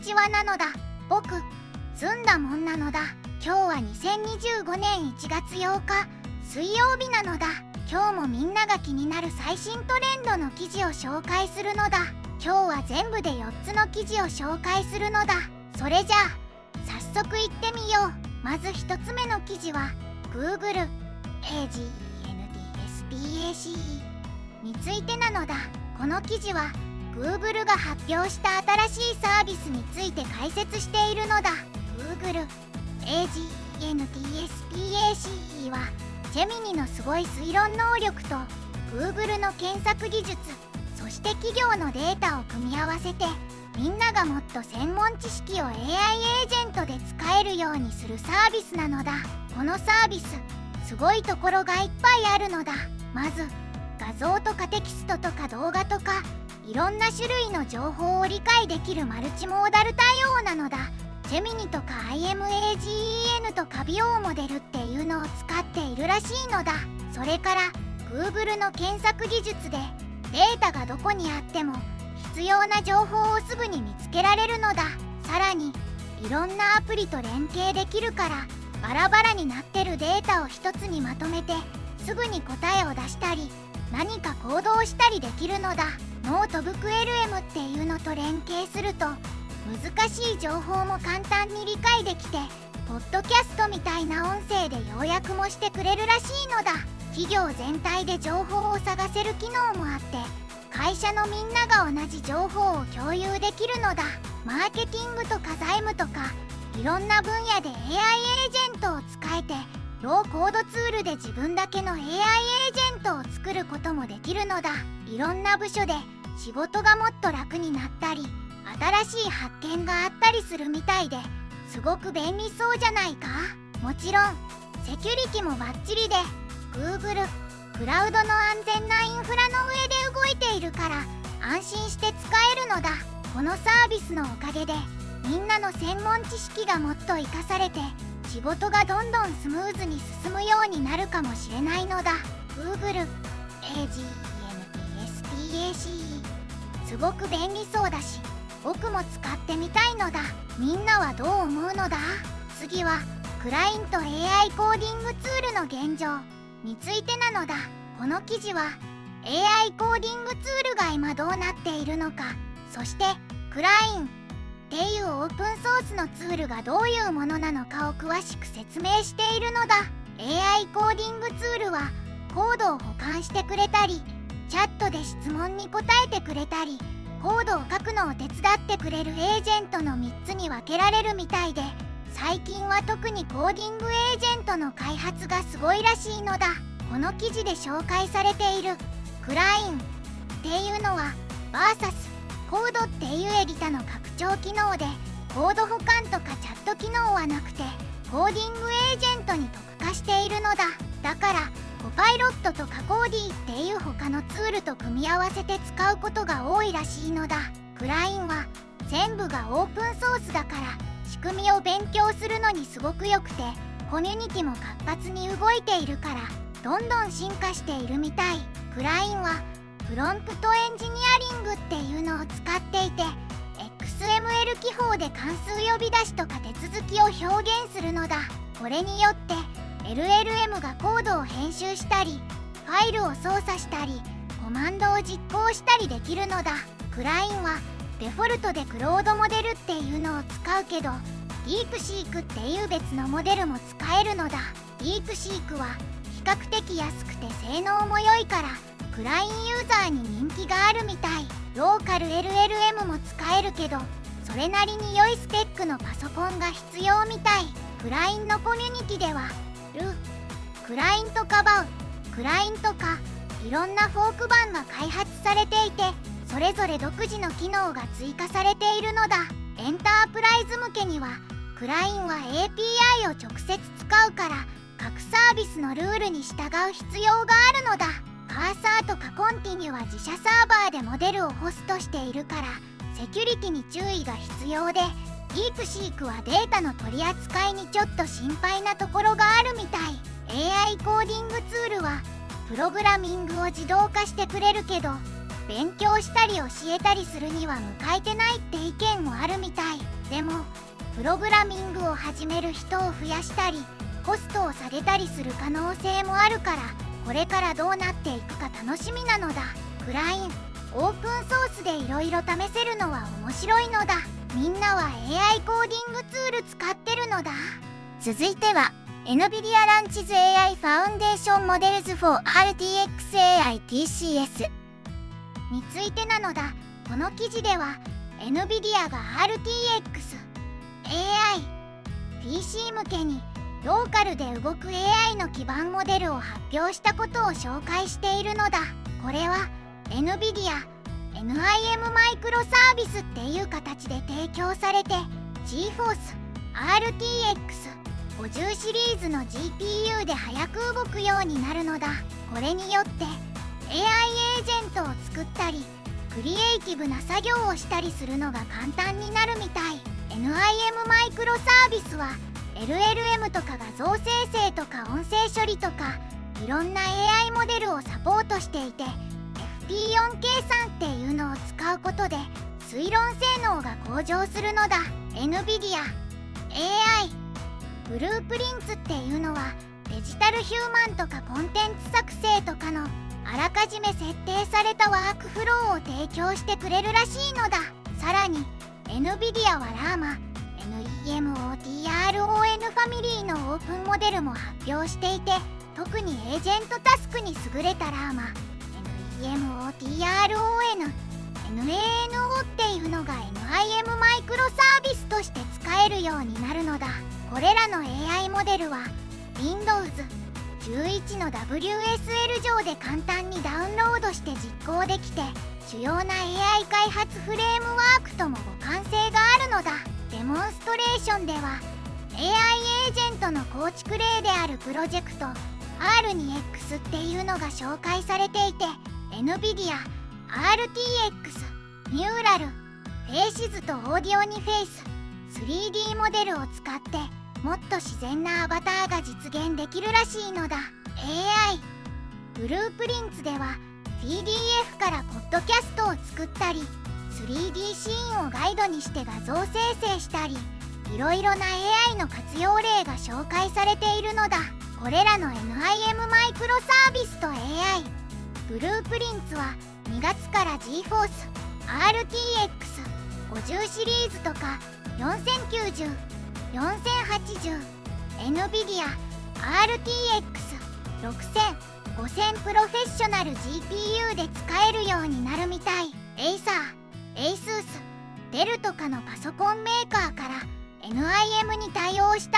ちはなのだ。僕ずんだもんなのだ。今日は2025年1月8日水曜日なのだ。今日もみんなが気になる最新トレンドの記事を紹介するのだ。今日は全部で4つの記事を紹介するのだ。それじゃあ早速いってみよう。まず1つ目の記事は Google AGNDSPACE についてなのだ。この記事は Google が発表した新しいサービスについて解説しているのだ。 Google AGNDSPACE はジェミニのすごい推論能力と Google の検索技術、そして企業のデータを組み合わせてみんながもっと専門知識を AI エージェントで使えるようにするサービスなのだ。このサービスすごいところがいっぱいあるのだ。まず画像とかテキストとか動画とかいろんな種類の情報を理解できるマルチモーダル対応なのだ。ジェミニとか IMAGEN とかビオモデルっていうのを使っているらしいのだ。それから Google の検索技術でデータがどこにあっても必要な情報をすぐに見つけられるのだ。さらにいろんなアプリと連携できるからバラバラになってるデータを一つにまとめてすぐに答えを出したり何か行動したりできるのだ。ノートブック LM っていうのと連携すると難しい情報も簡単に理解できてポッドキャストみたいな音声で要約もしてくれるらしいのだ。企業全体で情報を探せる機能もあって会社のみんなが同じ情報を共有できるのだ。マーケティングとか財務とかいろんな分野で AI エージェントを使えてローコードツールで自分だけの AI エージェントを作ることもできるのだ。いろんな部署で仕事がもっと楽になったり新しい発見があったりするみたいですごく便利そうじゃないか。もちろんセキュリティもバッチリで Google クラウドの安全なインフラの上で動いているから安心して使えるのだ。このサービスのおかげでみんなの専門知識がもっと活かされて仕事がどんどんスムーズに進むようになるかもしれないのだ。 Google AGNDSPACE すごく便利そうだし僕も使ってみたいのだ。みんなはどう思うのだ。次はクライント AI コーディングツールの現状についてなのだ。この記事は AI コーディングツールが今どうなっているのか、そしてクラインっていうオープンソースのツールがどういうものなのかを詳しく説明しているのだ。 AI コーディングツールはコードを保管してくれたりチャットで質問に答えてくれたりコードを書くのを手伝ってくれるエージェントの3つに分けられるみたいで最近は特にコーディングエージェントの開発がすごいらしいのだ。この記事で紹介されているクラインっていうのは VS コードっていうエディタの拡張機能でコード保管とかチャット機能はなくてコーディングエージェントに特化しているのだ。だからコパイロットとかコーディっていう他のツールと組み合わせて使うことが多いらしいのだ。クラインは全部がオープンソースだから仕組みを勉強するのにすごくよくてコミュニティも活発に動いているからどんどん進化しているみたい。クラインはプロンプトエンジニアリングっていうのを使っていて XML 記法で関数呼び出しとか手続きを表現するのだ。これによって LLM がコードを編集したりファイルを操作したりコマンドを実行したりできるのだ。クラインはデフォルトでクロードモデルっていうのを使うけどDeepSeekっていう別のモデルも使えるのだ。DeepSeekは比較的安くて性能も良いからクラインユーザーに人気があるみたい。ローカル LLM も使えるけどそれなりに良いスペックのパソコンが必要みたい。クラインのコミュニティではクライントかバウクライントかいろんなフォーク版が開発されていてそれぞれ独自の機能が追加されているのだ。エンタープライズ向けにはクラインは API を直接使うから各サービスのルールに従う必要があるのだ。カーサーとかコンティニュは自社サーバーでモデルをホストしているからセキュリティに注意が必要でDeepSeekはデータの取り扱いにちょっと心配なところがあるみたい。 AI コーディングツールはプログラミングを自動化してくれるけど勉強したり教えたりするには向いてないって意見もあるみたい。でもプログラミングを始める人を増やしたりコストを下げたりする可能性もあるから、これからどうなっていくか楽しみなのだ。クラインオープンソースでいろいろ試せるのは面白いのだ。みんなは AI コーディングツール使ってるのだ。続いては NVIDIA ランチズ AI ファウンデーションモデルズ for RTX AI TCS についてなのだ。この記事では NVIDIA が RTX AI PC 向けにローカルで動く AI の基盤モデルを発表したことを紹介しているのだ。これは NVIDIA NIM マイクロサービスっていう形で提供されて GeForce RTX50 シリーズの GPU で早く動くようになるのだ。これによって AI エージェントを作ったりクリエイティブな作業をしたりするのが簡単になるみたい。 NIM マイクロサービスは LLM とか画像生成とか音声処理とかいろんな AI モデルをサポートしていて FP4 計算っていうのを使うことで推論性能が向上するのだ。 NVIDIA AI ブループリンツっていうのはデジタルヒューマンとかコンテンツ作成とかのあらかじめ設定されたワークフローを提供してくれるらしいのだ。さらに NVIDIA は Llama NEMOTRON ファミリーのオープンモデルも発表していて、特にエージェントタスクに優れた Llama NEMOTRON NANO っていうのが NIM マイクロサービスとして使えるようになるのだ。これらの AI モデルは Windows 11の WSL 上で簡単にダウンロードして実行できて、主要な AI 開発フレームワークとも互換性があるのだ。デモンストレーションでは AI エージェントの構築例であるプロジェクト R2X っていうのが紹介されていて、 NVIDIA RTX ニューラルフェイシズとオーディオニフェイス 3D モデルを使ってもっと自然なアバターが実現できるらしいのだ。 AI ブループリンツでは PDF からポッドキャストを作ったり 3D シーンをガイドにして画像生成したり、いろいろな AI の活用例が紹介されているのだ。これらの NIM マイクロサービスと AI ブループリンツは2月から GeForce RTX50 シリーズとか4090、4080、NVIDIA RTX6000、5000プロフェッショナル GPU で使えるようになるみたい。ASUS、デルとかのパソコンメーカーから NIM に対応した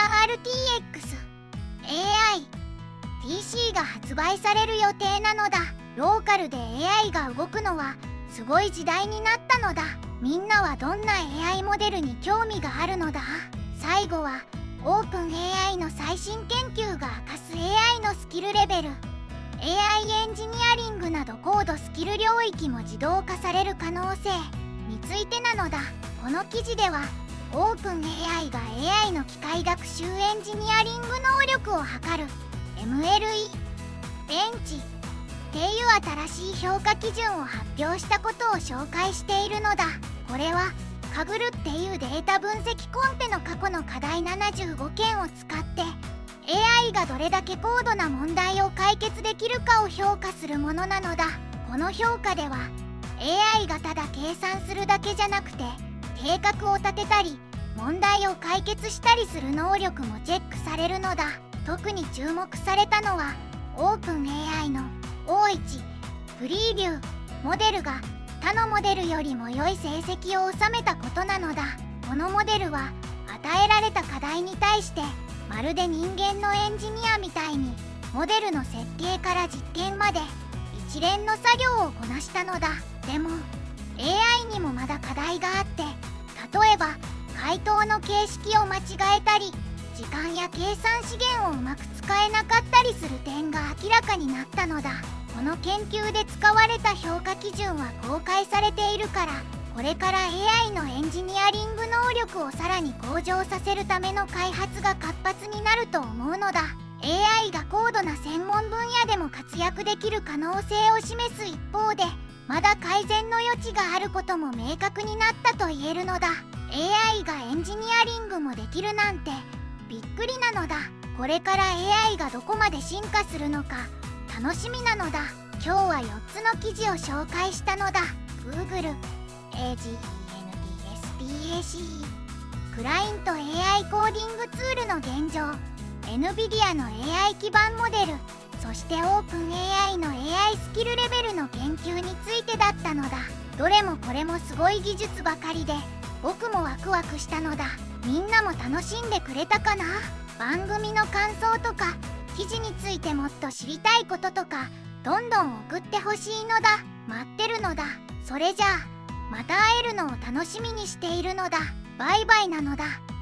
RTX、AI、PC が発売される予定なのだ。ローカルで AI が動くのはすごい時代になったのだ。みんなはどんな AI モデルに興味があるのだ。最後はオープン AI の最新研究が明かす AI のスキルレベル、 AI エンジニアリングなど高度スキル領域も自動化される可能性についてなのだ。この記事ではオープン AI が AI の機械学習エンジニアリング能力を測る MLE ベンチっていう新しい評価基準を発表したことを紹介しているのだ。これはカグルっていうデータ分析コンペの過去の課題75件を使って AI がどれだけ高度な問題を解決できるかを評価するものなのだ。この評価では AI がただ計算するだけじゃなくて計画を立てたり問題を解決したりする能力もチェックされるのだ。特に注目されたのはオープン AI の O1 プリービューモデルが他のモデルよりも良い成績を収めたことなのだ。このモデルは与えられた課題に対してまるで人間のエンジニアみたいにモデルの設計から実験まで一連の作業をこなしたのだ。でも AI にもまだ課題があって、例えば回答の形式を間違えたり時間や計算資源をうまく使えなかったりする点が明らかになったのだ。この研究で使われた評価基準は公開されているから、これから AI のエンジニアリング能力をさらに向上させるための開発が活発になると思うのだ。 AI が高度な専門分野でも活躍できる可能性を示す一方で、 まだ改善の余地があることも明確になったと言えるのだ。 AI がエンジニアリングもできるなんてびっくりなのだ。これから AI がどこまで進化するのか楽しみなのだ。今日は4つの記事を紹介したのだ。 Google AGENTSPAC クライント AI コーディングツールの現状、 NVIDIA の AI 基盤モデル、そして OpenAI の AI スキルレベルの研究についてだったのだ。どれもこれもすごい技術ばかりで僕もワクワクしたのだ。みんなも楽しんでくれたかな。番組の感想とか記事についてもっと知りたいこととかどんどん送ってほしいのだ。待ってるのだ。それじゃあまた会えるのを楽しみにしているのだ。バイバイなのだ。